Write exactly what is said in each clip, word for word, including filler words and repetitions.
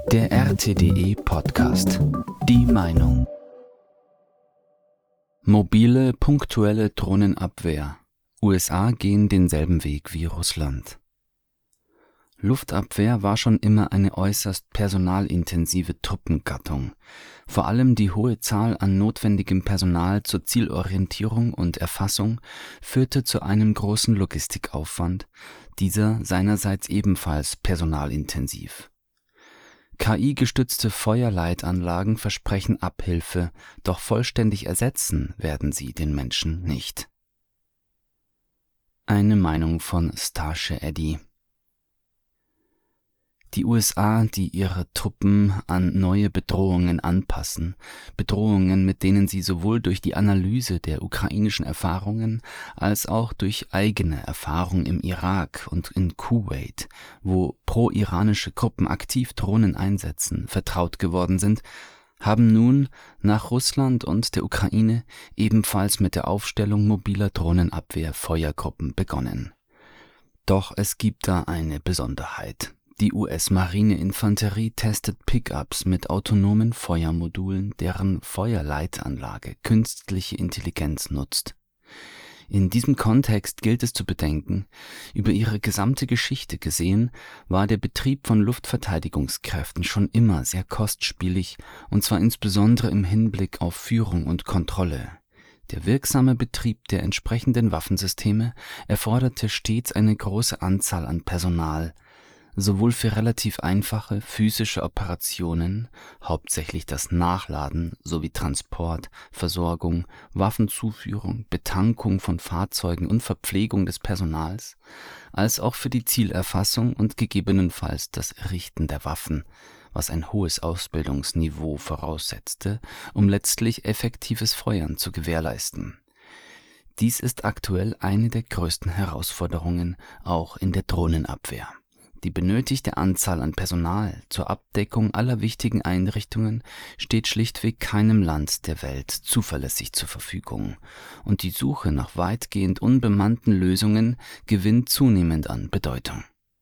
Der R T D E-Podcast. Die Meinung. Mobile, punktuelle Drohnenabwehr. U S A gehen denselben Weg wie Russland. Luftabwehr war schon immer eine äußerst personalintensive Truppengattung. Vor allem die hohe Zahl an notwendigem Personal zur Zielorientierung und Erfassung führte zu einem großen Logistikaufwand, dieser seinerseits ebenfalls personalintensiv. K I-gestützte Feuerleitanlagen versprechen Abhilfe, doch vollständig ersetzen werden sie den Menschen nicht. Eine Meinung von Starsche Eddy. Die U S A, die ihre Truppen an neue Bedrohungen anpassen, Bedrohungen, mit denen sie sowohl durch die Analyse der ukrainischen Erfahrungen als auch durch eigene Erfahrung im Irak und in Kuwait, wo pro-iranische Gruppen aktiv Drohnen einsetzen, vertraut geworden sind, haben nun nach Russland und der Ukraine ebenfalls mit der Aufstellung mobiler Drohnenabwehr-Feuergruppen begonnen. Doch es gibt da eine Besonderheit. Die U S-Marineinfanterie testet Pickups mit autonomen Feuermodulen, deren Feuerleitanlage künstliche Intelligenz nutzt. In diesem Kontext gilt es zu bedenken, über ihre gesamte Geschichte gesehen, war der Betrieb von Luftverteidigungskräften schon immer sehr kostspielig, und zwar insbesondere im Hinblick auf Führung und Kontrolle. Der wirksame Betrieb der entsprechenden Waffensysteme erforderte stets eine große Anzahl an Personal, sowohl für relativ einfache physische Operationen, hauptsächlich das Nachladen sowie Transport, Versorgung, Waffenzuführung, Betankung von Fahrzeugen und Verpflegung des Personals, als auch für die Zielerfassung und gegebenenfalls das Richten der Waffen, was ein hohes Ausbildungsniveau voraussetzte, um letztlich effektives Feuern zu gewährleisten. Dies ist aktuell eine der größten Herausforderungen, auch in der Drohnenabwehr. Die benötigte Anzahl an Personal zur Abdeckung aller wichtigen Einrichtungen steht schlichtweg keinem Land der Welt zuverlässig zur Verfügung, und die Suche nach weitgehend unbemannten Lösungen gewinnt zunehmend an Bedeutung.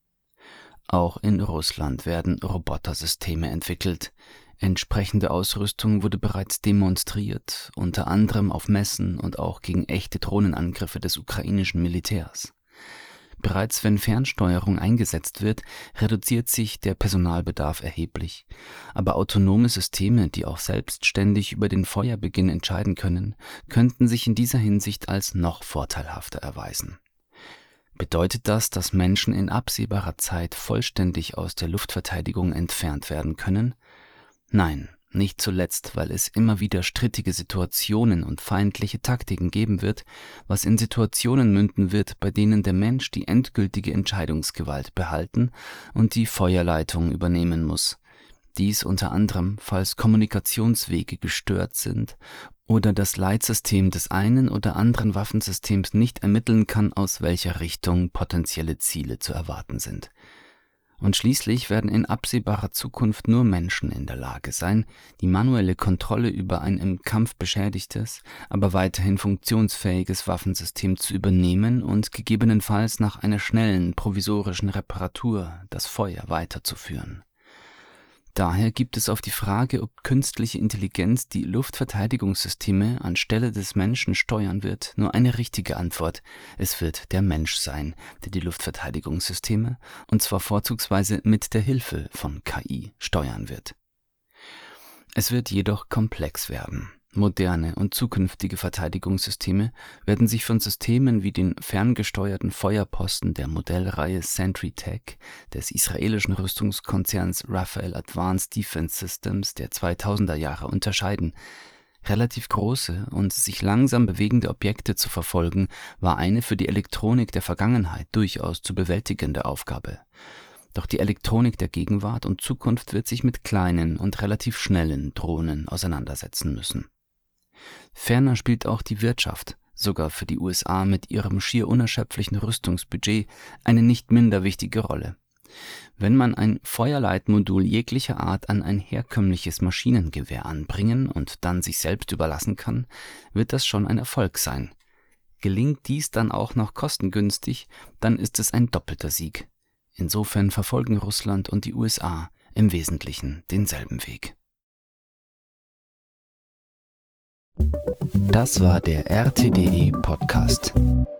Auch in Russland werden Robotersysteme entwickelt. Entsprechende Ausrüstung wurde bereits demonstriert, unter anderem auf Messen und auch gegen echte Drohnenangriffe des ukrainischen Militärs. Bereits wenn Fernsteuerung eingesetzt wird, reduziert sich der Personalbedarf erheblich. Aber autonome Systeme, die auch selbstständig über den Feuerbeginn entscheiden können, könnten sich in dieser Hinsicht als noch vorteilhafter erweisen. Bedeutet das, dass Menschen in absehbarer Zeit vollständig aus der Luftverteidigung entfernt werden können? Nein. Nicht zuletzt, weil es immer wieder strittige Situationen und feindliche Taktiken geben wird, was in Situationen münden wird, bei denen der Mensch die endgültige Entscheidungsgewalt behalten und die Feuerleitung übernehmen muss. Dies unter anderem, falls Kommunikationswege gestört sind oder das Leitsystem des einen oder anderen Waffensystems nicht ermitteln kann, aus welcher Richtung potenzielle Ziele zu erwarten sind. Und schließlich werden in absehbarer Zukunft nur Menschen in der Lage sein, die manuelle Kontrolle über ein im Kampf beschädigtes, aber weiterhin funktionsfähiges Waffensystem zu übernehmen und gegebenenfalls nach einer schnellen provisorischen Reparatur das Feuer weiterzuführen. Daher gibt es auf die Frage, ob künstliche Intelligenz die Luftverteidigungssysteme anstelle des Menschen steuern wird, nur eine richtige Antwort. Es wird der Mensch sein, der die Luftverteidigungssysteme, und zwar vorzugsweise mit der Hilfe von K I, steuern wird. Es wird jedoch komplex werden. Moderne und zukünftige Verteidigungssysteme werden sich von Systemen wie den ferngesteuerten Feuerposten der Modellreihe Sentry Tech des israelischen Rüstungskonzerns Rafael Advanced Defense Systems der zweitausender Jahre unterscheiden. Relativ große und sich langsam bewegende Objekte zu verfolgen, war eine für die Elektronik der Vergangenheit durchaus zu bewältigende Aufgabe. Doch die Elektronik der Gegenwart und Zukunft wird sich mit kleinen und relativ schnellen Drohnen auseinandersetzen müssen. Ferner spielt auch die Wirtschaft, sogar für die U S A mit ihrem schier unerschöpflichen Rüstungsbudget, eine nicht minder wichtige Rolle. Wenn man ein Feuerleitmodul jeglicher Art an ein herkömmliches Maschinengewehr anbringen und dann sich selbst überlassen kann, wird das schon ein Erfolg sein. Gelingt dies dann auch noch kostengünstig, dann ist es ein doppelter Sieg. Insofern verfolgen Russland und die U S A im Wesentlichen denselben Weg. Das war der R T D E Podcast.